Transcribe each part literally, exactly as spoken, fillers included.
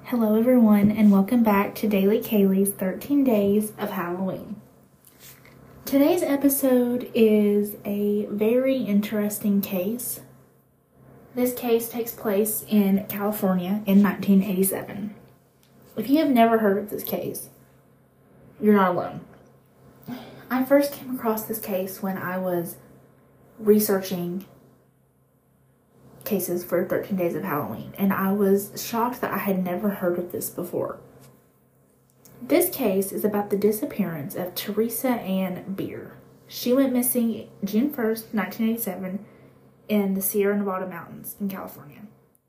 Hello everyone, and welcome back to Daily Kaylee's thirteen Days of Halloween. Today's episode is a very interesting case. This case takes place in California in nineteen eighty-seven. If you have never heard of this case, you're not alone. I first came across this case when I was researching cases for thirteen Days of Halloween, and I was shocked that I had never heard of this before. This case is about the disappearance of Teresa Ann Beer. She went missing June first, nineteen eighty-seven in the Sierra Nevada mountains in California.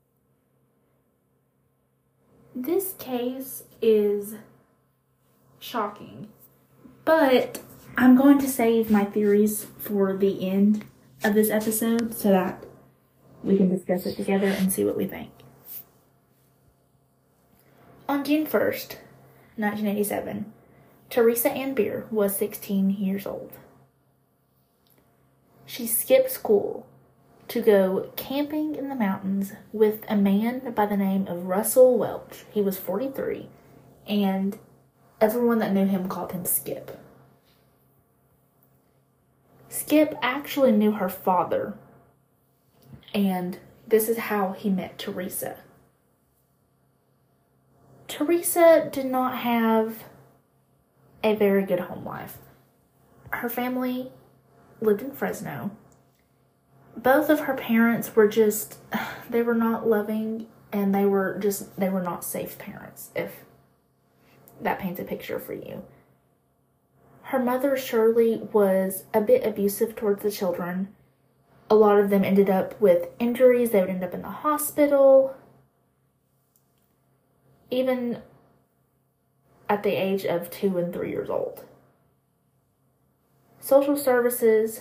This case is shocking, but I'm going to save my theories for the end of this episode so that we can discuss it together and see what we think. On June first, nineteen eighty-seven, Teresa Ann Beer was sixteen years old. She skipped school to go camping in the mountains with a man by the name of Russell Welch. He was forty-three, and everyone that knew him called him Skip. Skip actually knew her father, and this is how he met Teresa. Teresa did not have a very good home life. Her family lived in Fresno. Both of her parents were just, they were not loving, and they were just, they were not safe parents, if that paints a picture for you. Her mother, Shirley, was a bit abusive towards the children. A lot of them ended up with injuries. They would end up in the hospital, even at the age of two and three years old. Social services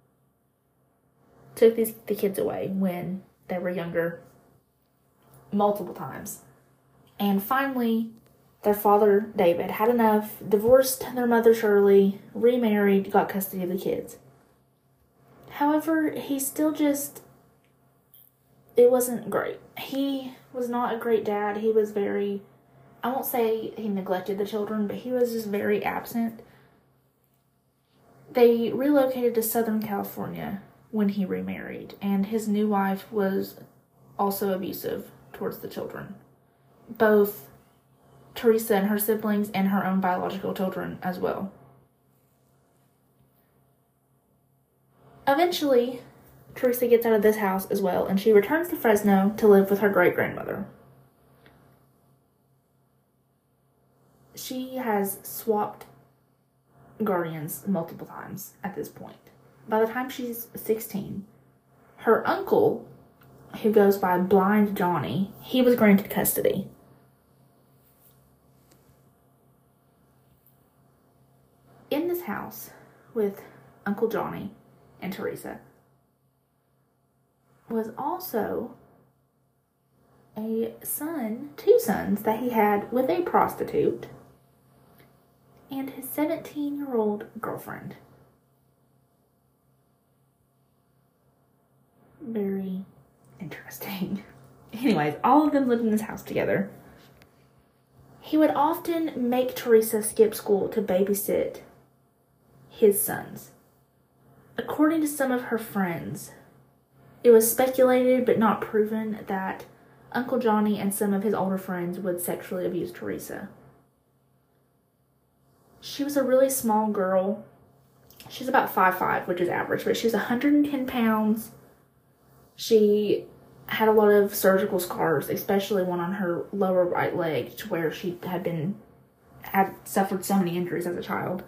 took these the kids away when they were younger multiple times. And finally, their father, David, had enough, divorced their mother, Shirley, remarried, got custody of the kids. However, he still just, it wasn't great. He was not a great dad. He was very, I won't say he neglected the children, but he was just very absent. They relocated to Southern California when he remarried, and his new wife was also abusive towards the children. Both Teresa and her siblings and her own biological children as well. Eventually, Teresa gets out of this house as well, and she returns to Fresno to live with her great-grandmother. She has swapped guardians multiple times at this point. By the time she's sixteen, her uncle, who goes by Blind Johnny, he was granted custody. In this house with Uncle Johnny and Teresa was also a son, two sons that he had with a prostitute and his seventeen-year-old girlfriend. Very interesting. Anyways, all of them lived in this house together. He would often make Teresa skip school to babysit his sons. According to some of her friends, it was speculated but not proven that Uncle Johnny and some of his older friends would sexually abuse Teresa. She was a really small girl. She's about five foot five, which is average, but she was one hundred ten pounds. She had a lot of surgical scars, especially one on her lower right leg, to where she had been had suffered so many injuries as a child.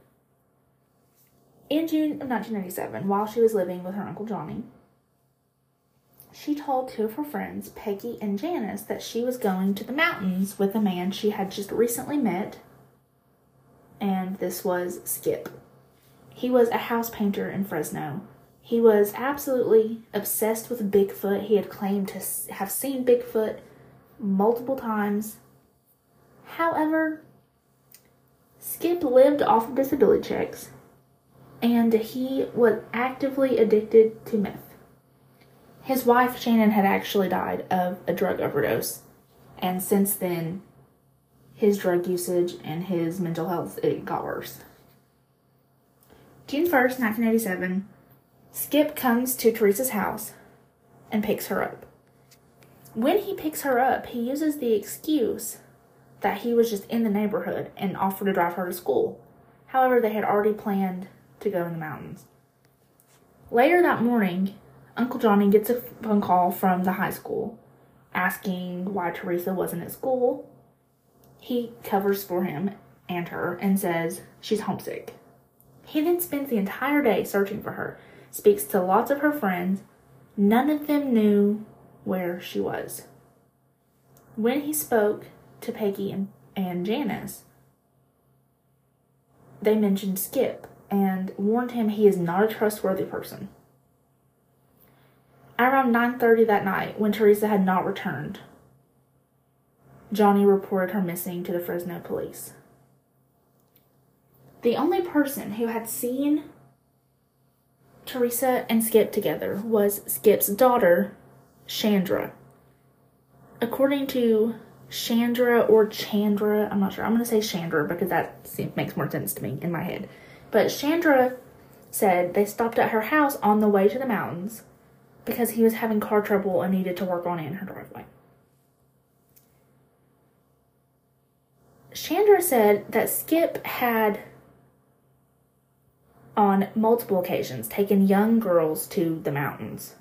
In June of nineteen ninety-seven, while she was living with her Uncle Johnny, she told two of her friends, Peggy and Janice, that she was going to the mountains with a man she had just recently met, and this was Skip. He was a house painter in Fresno. He was absolutely obsessed with Bigfoot. He had claimed to have seen Bigfoot multiple times. However, Skip lived off of disability checks, and he was actively addicted to meth. His wife, Shannon, had actually died of a drug overdose, And since then, his drug usage and his mental health, it got worse. June first, nineteen eighty-seven, Skip comes to Teresa's house and picks her up. When he picks her up, he uses the excuse that he was just in the neighborhood and offered to drive her to school. However, they had already planned to go in the mountains. Later that morning, Uncle Johnny gets a phone call from the high school asking why Teresa wasn't at school. He covers for him and her and says she's homesick. He then spends the entire day searching for her, speaks to lots of her friends. None of them knew where she was. When he spoke to Peggy and, and Janice, they mentioned Skip and warned him he is not a trustworthy person. Around nine thirty that night, when Teresa had not returned, Johnny reported her missing to the Fresno police. The only person who had seen Teresa and Skip together was Skip's daughter, Chandra. According to Chandra or Chandra, I'm not sure. I'm going to say Chandra because that seems, makes more sense to me in my head. But Chandra said they stopped at her house on the way to the mountains because he was having car trouble and needed to work on it in her driveway. Chandra said that Skip had, on multiple occasions, taken young girls to the mountains.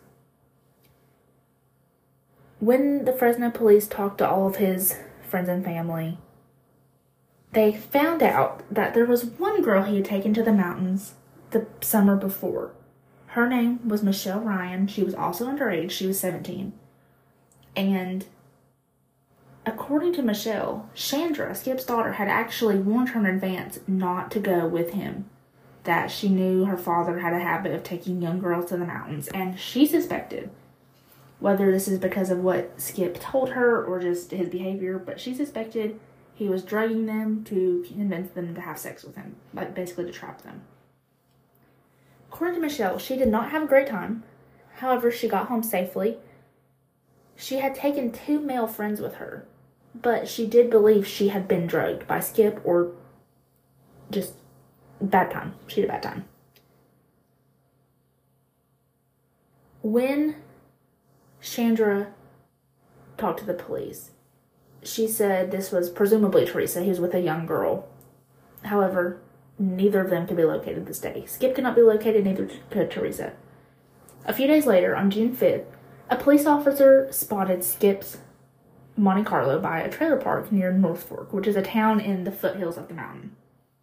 When the Fresno police talked to all of his friends and family, they found out that there was one girl he had taken to the mountains the summer before. Her name was Michelle Ryan. She was also underage. She was seventeen. And according to Michelle, Chandra, Skip's daughter, had actually warned her in advance not to go with him. That she knew her father had a habit of taking young girls to the mountains. And she suspected, whether this is because of what Skip told her or just his behavior, but she suspected he was drugging them to convince them to have sex with him. Like, basically to trap them. According to Michelle, she did not have a great time. However, she got home safely. She had taken two male friends with her, but she did believe she had been drugged by Skip or just bad time. She had a bad time. When Chandra talked to the police, she said this was presumably Teresa. He was with a young girl. However, neither of them could be located this day. Skip could not be located, neither could Teresa. A few days later, on June fifth, a police officer spotted Skip's Monte Carlo by a trailer park near North Fork, which is a town in the foothills of the mountain.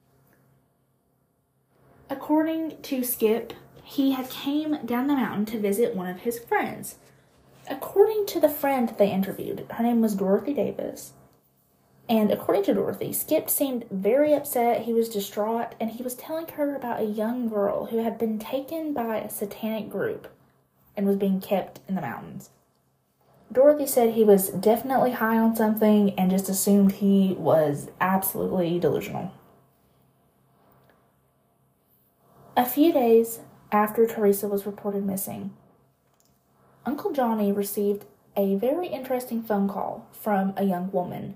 According to Skip, he had came down the mountain to visit one of his friends. According to the friend they interviewed, her name was Dorothy Davis. And according to Dorothy, Skip seemed very upset, he was distraught, and he was telling her about a young girl who had been taken by a satanic group and was being kept in the mountains. Dorothy said he was definitely high on something and just assumed he was absolutely delusional. A few days after Teresa was reported missing, Uncle Johnny received a very interesting phone call from a young woman.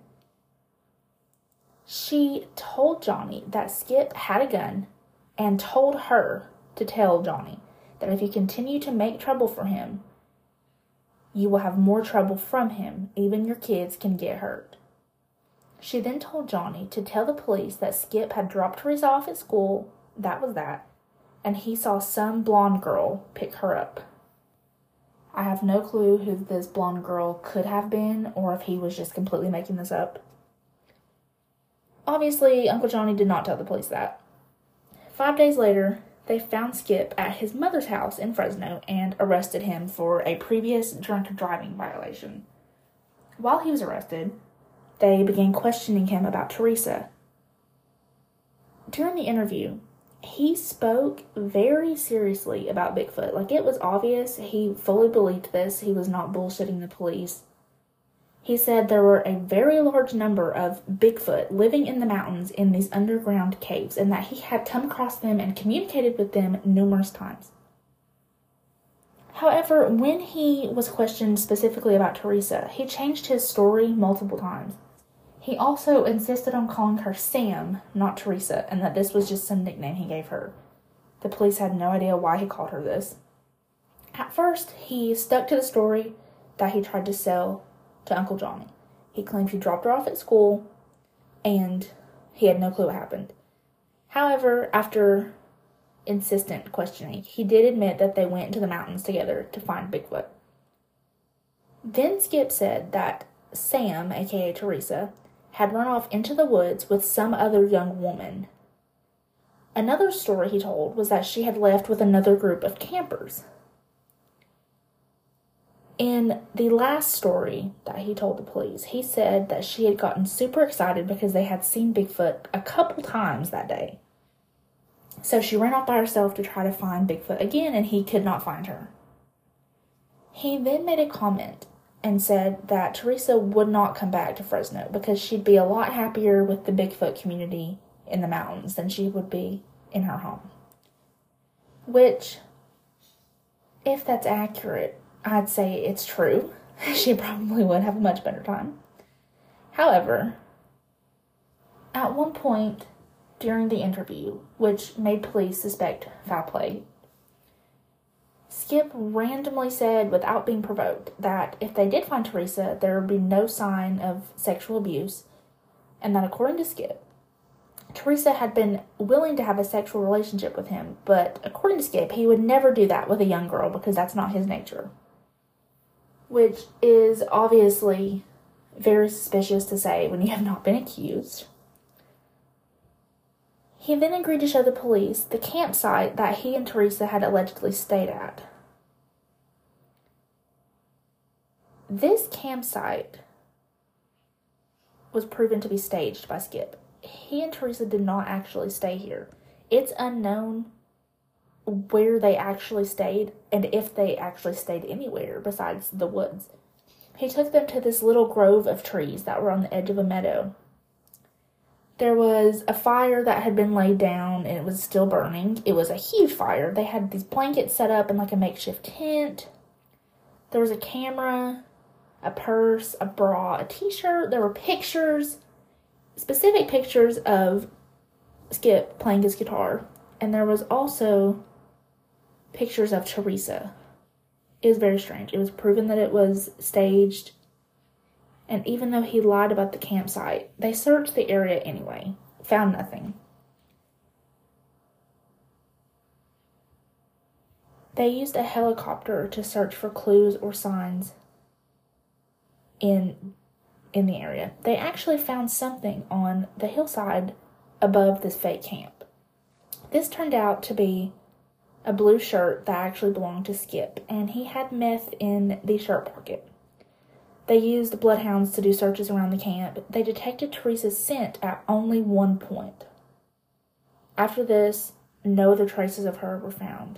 She told Johnny that Skip had a gun and told her to tell Johnny that if you continue to make trouble for him, you will have more trouble from him. Even your kids can get hurt. She then told Johnny to tell the police that Skip had dropped Teresa off at school, that was that, and he saw some blonde girl pick her up. I have no clue who this blonde girl could have been or if he was just completely making this up. Obviously, Uncle Johnny did not tell the police that. Five days later, they found Skip at his mother's house in Fresno and arrested him for a previous drunk driving violation. While he was arrested, they began questioning him about Teresa. During the interview, he spoke very seriously about Bigfoot. Like, it was obvious he fully believed this. He was not bullshitting the police. He said there were a very large number of Bigfoot living in the mountains in these underground caves, and that he had come across them and communicated with them numerous times. However, when he was questioned specifically about Teresa, he changed his story multiple times. He also insisted on calling her Sam, not Teresa, and that this was just some nickname he gave her. The police had no idea why he called her this. At first, he stuck to the story that he tried to sell to Uncle Johnny. He claimed he dropped her off at school, and he had no clue what happened. However, after insistent questioning, he did admit that they went into the mountains together to find Bigfoot. Then Skip said that Sam, aka Teresa, had run off into the woods with some other young woman. Another story he told was that she had left with another group of campers. In the last story that he told the police, he said that she had gotten super excited because they had seen Bigfoot a couple times that day. So she ran off by herself to try to find Bigfoot again, and he could not find her. He then made a comment and said that Teresa would not come back to Fresno because she'd be a lot happier with the Bigfoot community in the mountains than she would be in her home. Which, if that's accurate, I'd say it's true. She probably would have a much better time. However, at one point during the interview, which made police suspect foul play, Skip randomly said, without being provoked, that if they did find Teresa, there would be no sign of sexual abuse, and that according to Skip, Teresa had been willing to have a sexual relationship with him, but according to Skip, he would never do that with a young girl because that's not his nature. Which is obviously very suspicious to say when you have not been accused. He then agreed to show the police the campsite that he and Teresa had allegedly stayed at. This campsite was proven to be staged by Skip. He and Teresa did not actually stay here. It's unknown where they actually stayed and if they actually stayed anywhere besides the woods. He took them to this little grove of trees that were on the edge of a meadow. There was a fire that had been laid down and it was still burning. It was a huge fire. They had these blankets set up in like a makeshift tent. There was a camera, a purse, a bra, a t-shirt. There were pictures, specific pictures of Skip playing his guitar. And there was also pictures of Teresa. It was very strange. It was proven that it was staged. And even though he lied about the campsite, they searched the area anyway. Found nothing. They used a helicopter to search for clues or signs in, in the area. They actually found something on the hillside above this fake camp. This turned out to be a blue shirt that actually belonged to Skip, and he had meth in the shirt pocket. They used bloodhounds to do searches around the camp. They detected Teresa's scent at only one point. After this, no other traces of her were found.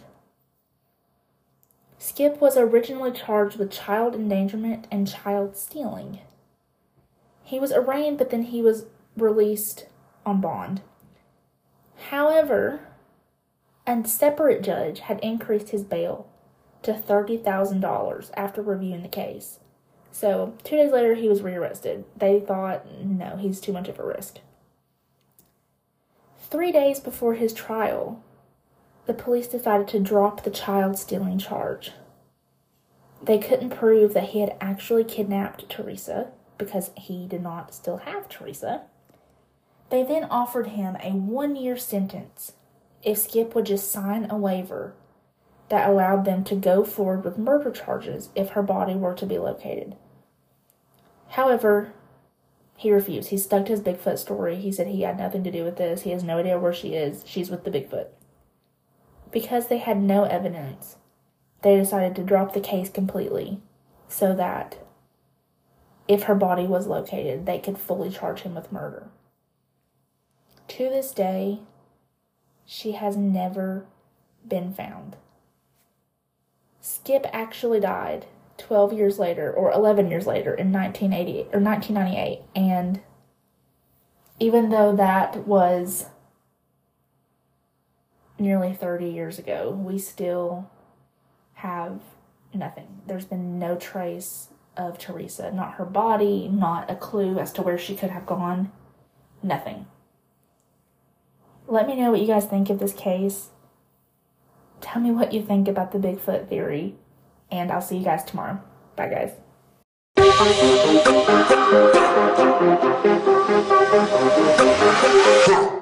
Skip was originally charged with child endangerment and child stealing. He was arraigned, but then he was released on bond. However, a separate judge had increased his bail to thirty thousand dollars after reviewing the case. So, two days later, he was rearrested. They thought, no, he's too much of a risk. Three days before his trial, the police decided to drop the child stealing charge. They couldn't prove that he had actually kidnapped Teresa because he did not still have Teresa. They then offered him a one-year sentence if Skip would just sign a waiver that allowed them to go forward with murder charges if her body were to be located. However, he refused. He stuck to his Bigfoot story. He said he had nothing to do with this. He has no idea where she is. She's with the Bigfoot. Because they had no evidence, they decided to drop the case completely so that if her body was located, they could fully charge him with murder. To this day, she has never been found. Skip actually died twelve years later, or eleven years later, in nineteen eighty-eight or nineteen ninety-eight, and even though that was nearly thirty years ago, we still have Nothing. There's been no trace of Teresa. Not her body, not a clue as to where she could have gone. Nothing. Let me know what you guys think of this case. Tell me what you think about the Bigfoot theory. And I'll see you guys tomorrow. Bye, guys.